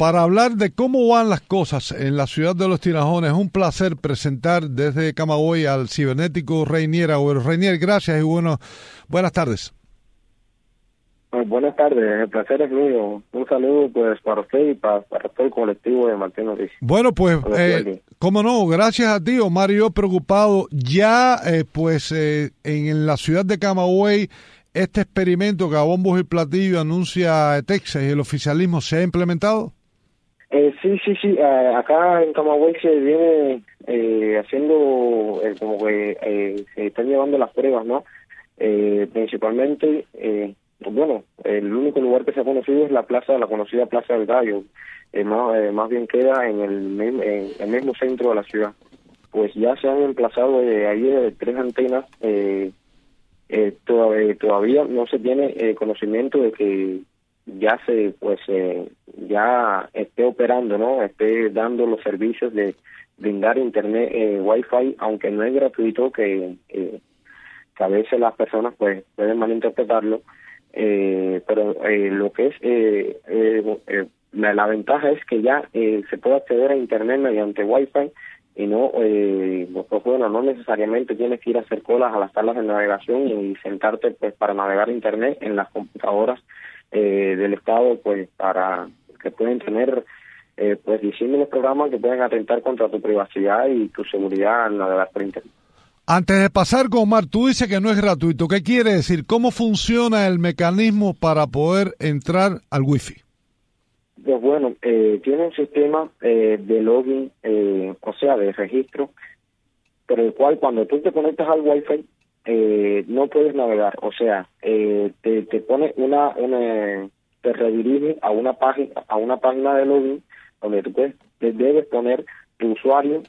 para hablar de cómo van las cosas en la ciudad de Los Tinajones. Es un placer presentar desde Camagüey al cibernético Reinier Agüero. Reinier, gracias y buenas tardes. Buenas tardes, el placer es mío. Un saludo pues para usted y para todo el colectivo de Martín Noticias. Bueno, pues, cómo no, gracias a ti, Omar y yo preocupado. Ya, en la ciudad de Camagüey, este experimento que a bombos y platillos anuncia Texas y el oficialismo, ¿se ha implementado? Sí. Acá en Camagüey se viene haciendo como que se están llevando las pruebas, ¿no? Principalmente, el único lugar que se ha conocido es la conocida Plaza del Gallo. Más bien queda en el mismo centro de la ciudad. Pues ya se han emplazado ahí 3 antenas. Todavía no se tiene conocimiento de que ya ya esté operando, ¿no? Esté dando los servicios de brindar internet Wi-Fi, aunque no es gratuito, que a veces las personas pues pueden malinterpretarlo, pero lo que es la ventaja es que ya se puede acceder a internet mediante Wi-Fi y no no necesariamente tienes que ir a hacer colas a las salas de navegación y sentarte pues para navegar internet en las computadoras del Estado, pues para que pueden tener disímiles programas que pueden atentar contra tu privacidad y tu seguridad al navegar por internet. Antes de pasar con Omar, tú dices que no es gratuito. ¿Qué quiere decir? ¿Cómo funciona el mecanismo para poder entrar al Wi-Fi? Pues bueno, tiene un sistema de login, de registro, pero el cual cuando tú te conectas al Wi-Fi no puedes navegar, te pone te redirige a una página de login donde tú debes poner tu usuario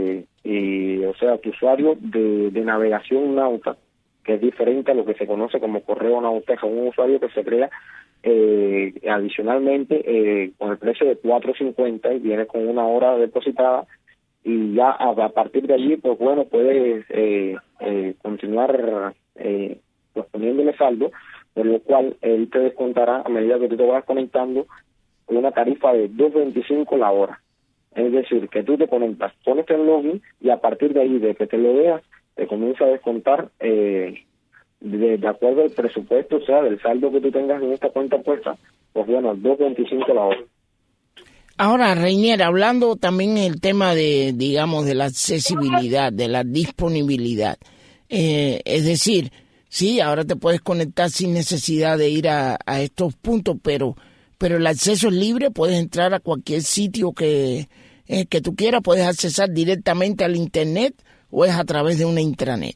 tu usuario de navegación Nauta, que es diferente a lo que se conoce como correo Nauta, es un usuario que se crea adicionalmente con el precio de $4.50 y viene con 1 hora depositada, y ya a partir de allí pues bueno puedes continuar poniéndole saldo, por lo cual él te descontará a medida que tú te vas conectando una tarifa de $2.25 la hora. Es decir, que tú te conectas, pones el login y a partir de ahí, de que te lo veas, te comienza a descontar de acuerdo al presupuesto, del saldo que tú tengas en esta cuenta puesta, pues bueno, $2.25 la hora. Ahora, Reinier, hablando también el tema de la accesibilidad, de la disponibilidad. Es decir, sí, ahora te puedes conectar sin necesidad de ir a estos puntos, pero el acceso es libre, puedes entrar a cualquier sitio que tú quieras, puedes accesar directamente al internet o es a través de una intranet.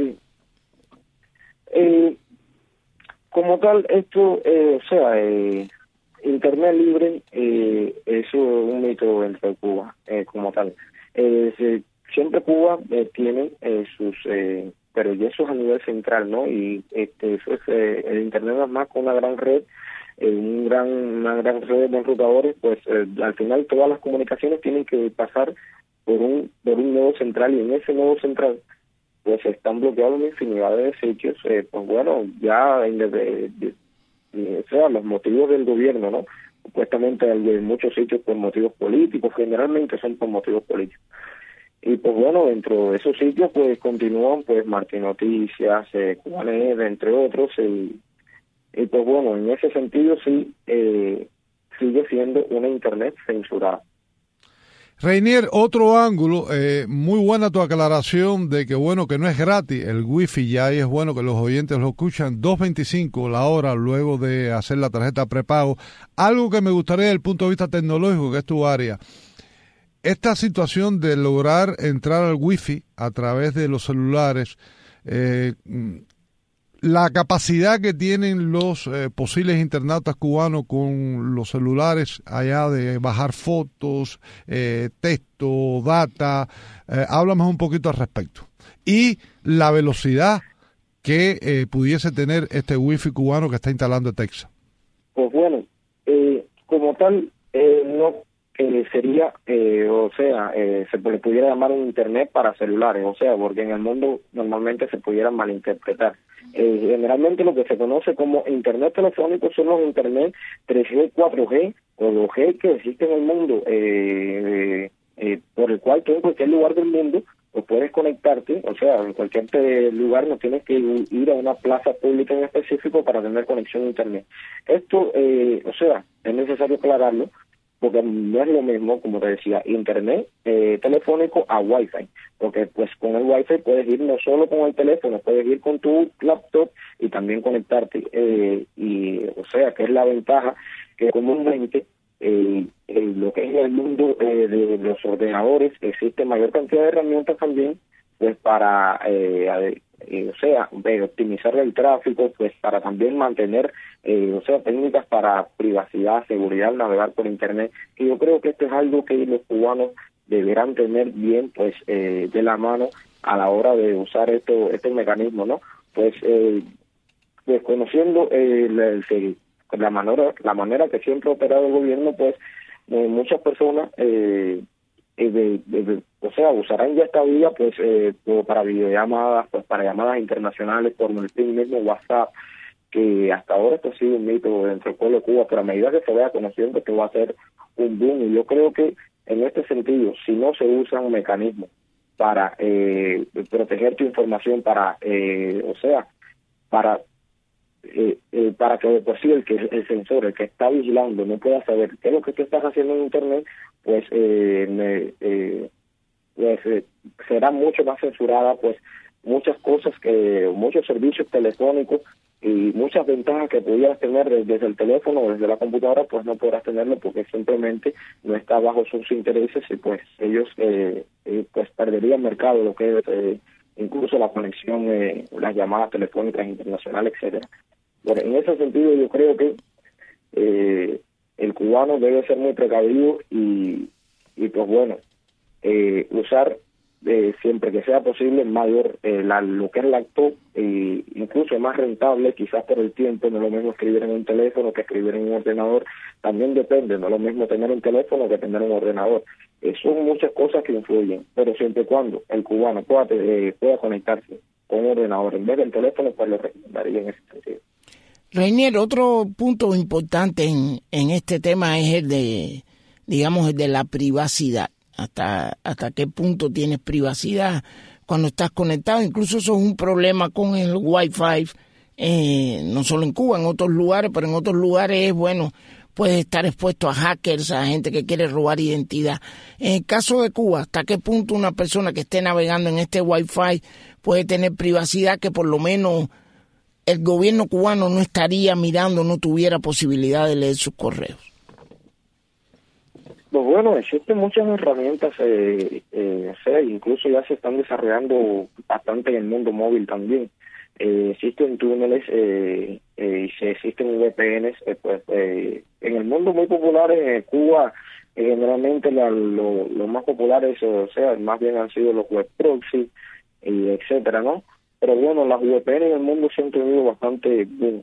Como tal, esto, internet libre, eso es un mito entre Cuba, como tal. Siempre Cuba tiene sus, pero ya eso es a nivel central, ¿no? Y eso es, el internet es más con una gran red, una gran red de enrutadores, pues al final todas las comunicaciones tienen que pasar por un nodo central, y en ese nodo central pues están bloqueados una infinidad de sitios, los motivos del gobierno, ¿no? Supuestamente hay muchos sitios por motivos políticos, generalmente son por motivos políticos. Y pues bueno, dentro de esos sitios pues continúan pues Martín Noticias, Cubanet, entre otros, y pues bueno, en ese sentido sí sigue siendo una internet censurada. Reinier, otro ángulo, muy buena tu aclaración de que que no es gratis el wifi, ya ahí es bueno que los oyentes lo escuchan, $2.25 la hora luego de hacer la tarjeta prepago. Algo que me gustaría desde el punto de vista tecnológico, que es tu área, esta situación de lograr entrar al wifi a través de los celulares, la capacidad que tienen los posibles internautas cubanos con los celulares allá de bajar fotos, texto, data, háblame un poquito al respecto. Y la velocidad que pudiese tener este wifi cubano que está instalando en Texas. Pues bueno, como tal, no sería, se le pudiera llamar un Internet para celulares, o sea, porque en el mundo normalmente se pudiera malinterpretar. Generalmente lo que se conoce como Internet telefónico son los Internet 3G, 4G o 2G que existen en el mundo, por el cual tú en cualquier lugar del mundo pues puedes conectarte, o sea, en cualquier lugar no tienes que ir a una plaza pública en específico para tener conexión a Internet. Esto, es necesario aclararlo, porque no es lo mismo, como te decía, Internet telefónico a Wi-Fi, porque pues con el Wi-Fi puedes ir no solo con el teléfono, puedes ir con tu laptop y también conectarte, que es la ventaja que comúnmente lo que es el mundo de los ordenadores existe mayor cantidad de herramientas también, pues para optimizar el tráfico, pues para también mantener técnicas para privacidad, seguridad al navegar por Internet. Y yo creo que esto es algo que los cubanos deberán tener bien pues de la mano a la hora de usar estos mecanismos, ¿no? Pues conociendo la manera que siempre ha operado el gobierno, pues muchas personas usarán ya esta vía pues para videollamadas, pues para llamadas internacionales por el mismo WhatsApp, que hasta ahora esto ha sido un mito dentro del pueblo de Cuba, pero a medida que se vaya conociendo que va a ser un boom. Y yo creo que en este sentido, si no se usa un mecanismo para proteger tu información, para que de por sí el sensor, el que está vigilando, no pueda saber qué es lo que tú estás haciendo en Internet, pues será mucho más censurada, pues muchos servicios telefónicos y muchas ventajas que pudieras tener desde el teléfono o desde la computadora, pues no podrás tenerlo porque simplemente no está bajo sus intereses, y pues ellos pues perderían mercado, lo que es incluso la conexión, las llamadas telefónicas internacionales, etcétera. Bueno, en ese sentido yo creo que el cubano debe ser muy precavido y pues bueno, usar siempre que sea posible mayor lo que es laptop, incluso más rentable, quizás por el tiempo. No es lo mismo escribir en un teléfono que escribir en un ordenador, también depende, no es lo mismo tener un teléfono que tener un ordenador. Son muchas cosas que influyen, pero siempre y cuando el cubano pueda conectarse con un ordenador en vez del teléfono, pues lo recomendaría en ese sentido. Reinier, otro punto importante en este tema es el de la privacidad. Hasta qué punto tienes privacidad cuando estás conectado. Incluso eso es un problema con el Wi-Fi, no solo en Cuba, en otros lugares, pero en otros lugares, bueno, puedes estar expuesto a hackers, a gente que quiere robar identidad. En el caso de Cuba, ¿hasta qué punto una persona que esté navegando en este Wi-Fi puede tener privacidad que por lo menos el gobierno cubano no estaría mirando, no tuviera posibilidad de leer sus correos? Pues bueno, existen muchas herramientas, incluso ya se están desarrollando bastante en el mundo móvil también. Existen túneles y existen VPNs, en el mundo muy populares. En Cuba generalmente los más populares, más bien han sido los web proxy, etcétera, ¿no? Pero bueno, las VPN en el mundo se han tenido bastante boom.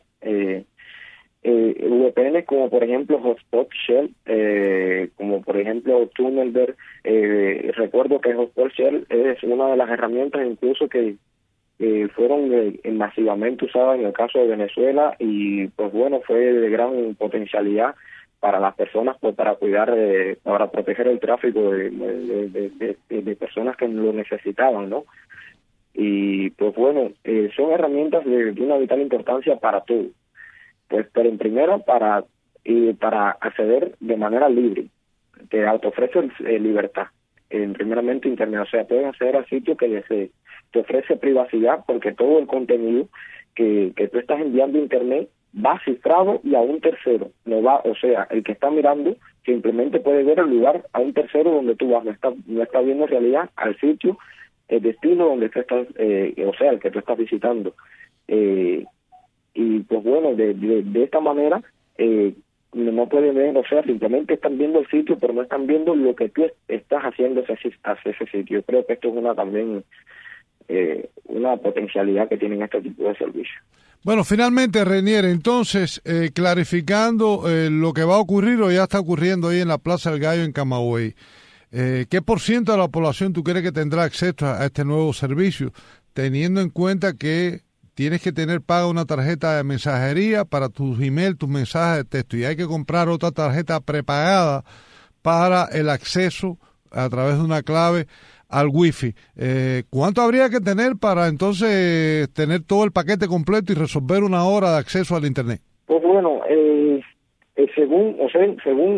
VPNs como por ejemplo Hotspot Shell, como por ejemplo Tunnelberg. Recuerdo que Hotspot Shell es una de las herramientas incluso que fueron masivamente usadas en el caso de Venezuela, y pues bueno, fue de gran potencialidad para las personas, pues para cuidar, para proteger el tráfico de personas que lo necesitaban, ¿no? Y pues bueno, son herramientas de una vital importancia para todos. Pues, pero en primero para acceder de manera libre, te ofrece libertad, primeramente Internet, o sea, puedes acceder al sitio que desees, te ofrece privacidad porque todo el contenido que tú estás enviando a Internet va cifrado y a un tercero, el que está mirando simplemente puede ver el lugar a un tercero donde tú vas, no está viendo en realidad al sitio, el destino donde tú estás, el que tú estás visitando. Y pues bueno, de esta manera no pueden ver, simplemente están viendo el sitio, pero no están viendo lo que tú estás haciendo hacia ese sitio. Yo creo que esto es también una potencialidad que tienen este tipo de servicios. Bueno, finalmente, Reinier, entonces, clarificando lo que va a ocurrir o ya está ocurriendo ahí en la Plaza del Gallo en Camagüey, ¿qué por ciento de la población tú crees que tendrá acceso a este nuevo servicio, teniendo en cuenta que tienes que tener paga una tarjeta de mensajería para tus emails, tus mensajes de texto, y hay que comprar otra tarjeta prepagada para el acceso a través de una clave al wifi? ¿Cuánto habría que tener para entonces tener todo el paquete completo y resolver una hora de acceso al internet? Pues bueno, según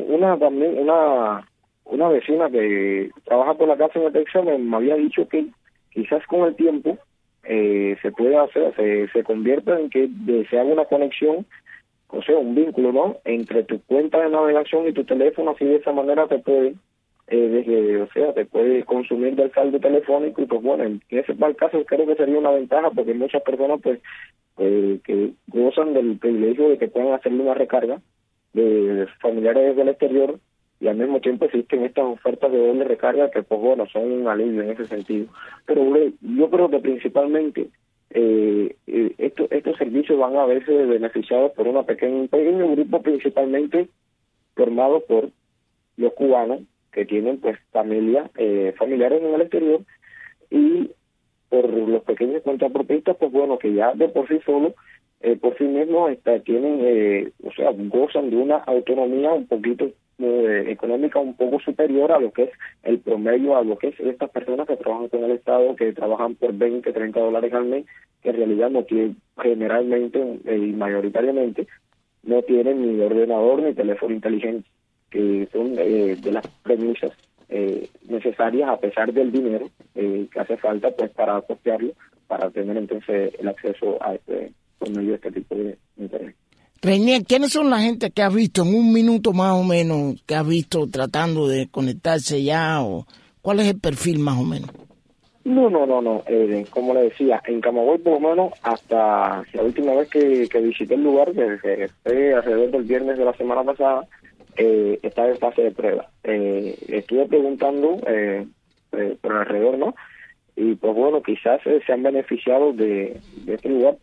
una vecina que trabaja por la casa en el Texas me había dicho que quizás con el tiempo se puede hacer, se convierta en que se haga una conexión, o sea, un vínculo, ¿no?, entre tu cuenta de navegación y tu teléfono, así de esa manera te puede te puede consumir del saldo telefónico. Y pues bueno, en ese caso creo que sería una ventaja, porque muchas personas pues que gozan del privilegio de que puedan hacerle una recarga de familiares desde el exterior, y al mismo tiempo existen estas ofertas de doble recarga que pues bueno, son un alivio en ese sentido. Pero yo creo que principalmente estos servicios van a verse beneficiados por un pequeño grupo, principalmente formado por los cubanos que tienen pues familiares en el exterior, y por los pequeños contrapropistas, pues bueno, que ya de por sí solo, por sí mismos tienen, gozan de una autonomía un poquito económica un poco superior a lo que es el promedio, a lo que es estas personas que trabajan con el Estado, que trabajan por $20, $30 al mes, que en realidad no tienen, generalmente y mayoritariamente, no tienen ni ordenador ni teléfono inteligente, que son de las premisas necesarias, a pesar del dinero que hace falta pues para costearlo, para tener entonces el acceso a por medio de este tipo de internet. Reinier, ¿quiénes son la gente que has visto en un minuto más o menos, que has visto tratando de conectarse ya, o cuál es el perfil más o menos? No, como le decía, en Camagüey por lo menos hasta la última vez que visité el lugar, que fue alrededor del viernes de la semana pasada, está en fase de prueba. Estuve preguntando por alrededor, ¿no? Y pues bueno, quizás se han beneficiado de este lugar,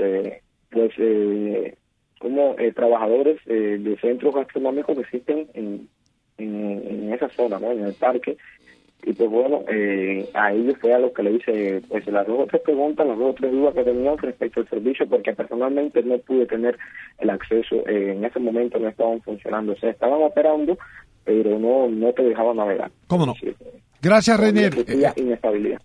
como trabajadores de centros gastronómicos que existen en esa zona, ¿no?, en el parque. Y pues bueno, a ellos fue a los que le hice pues las 2 o 3 preguntas, las 2 o 3 dudas que tenían respecto al servicio, porque personalmente no pude tener el acceso. En ese momento no estaban funcionando, o sea, estaban operando, pero no te dejaban navegar. ¿Cómo no? Gracias, Reinier. Inestabilidad.